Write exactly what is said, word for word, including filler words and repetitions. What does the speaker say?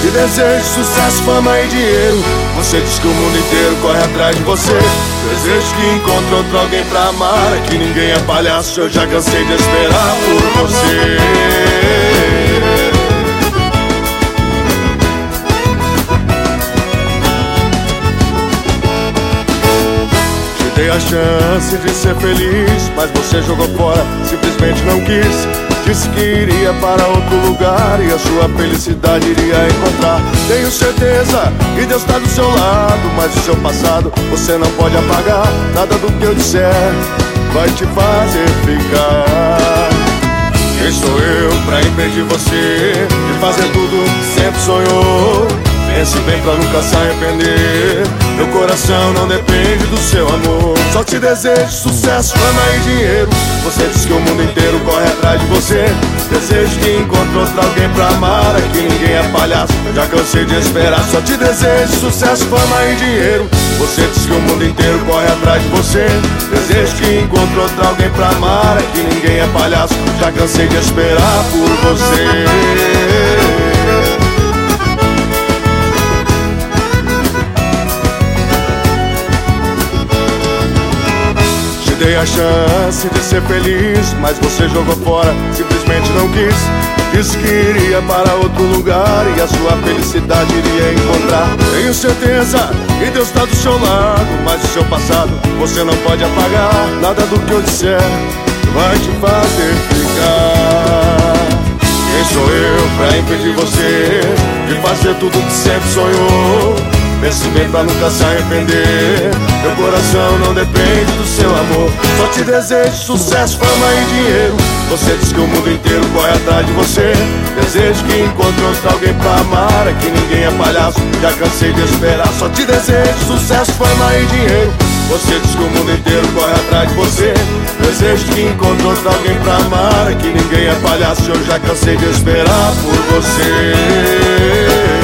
desejo sucesso, fama e dinheiro. Você diz que o mundo inteiro corre atrás de você. Desejo que encontre outro alguém pra amar. Que ninguém é palhaço, eu já cansei de esperar por você. Te dei a chance de ser feliz, mas você jogou fora, simplesmente não quis. Disse que iria para outro lugar e a sua felicidade iria encontrar. Tenho certeza que Deus está do seu lado, mas o seu passado você não pode apagar. Nada do que eu disser vai te fazer ficar. Quem sou eu pra impedir você de fazer tudo que sempre sonhou? Pense bem pra nunca se arrepender. Meu coração não depende do seu amor. Só te desejo sucesso, fama e dinheiro. Você diz que o mundo inteiro corre atrás de você. Desejo que encontre outro alguém pra amar. Aqui ninguém é palhaço, já cansei de esperar. Só te desejo sucesso, fama e dinheiro. Você diz que o mundo inteiro corre atrás de você. Desejo que encontre outro alguém pra amar. Aqui ninguém é palhaço, já cansei de esperar por você. Dei a chance de ser feliz, mas você jogou fora, simplesmente não quis. Disse que iria para outro lugar e a sua felicidade iria encontrar. Tenho certeza que Deus está do seu lado, mas o seu passado você não pode apagar. Nada do que eu disser vai te fazer ficar. Quem sou eu pra impedir você de fazer tudo que sempre sonhou? Pense bem pra nunca se arrepender. Meu coração não depende do seu amor. Só te desejo sucesso, fama e dinheiro. Você diz que o mundo inteiro corre atrás de você. Desejo que encontre outro alguém pra amar. Aqui ninguém é palhaço, já cansei de esperar. Só te desejo sucesso, fama e dinheiro. Você diz que o mundo inteiro corre atrás de você. Desejo que encontre outro alguém pra amar. Aqui ninguém é palhaço, eu já cansei de esperar por você.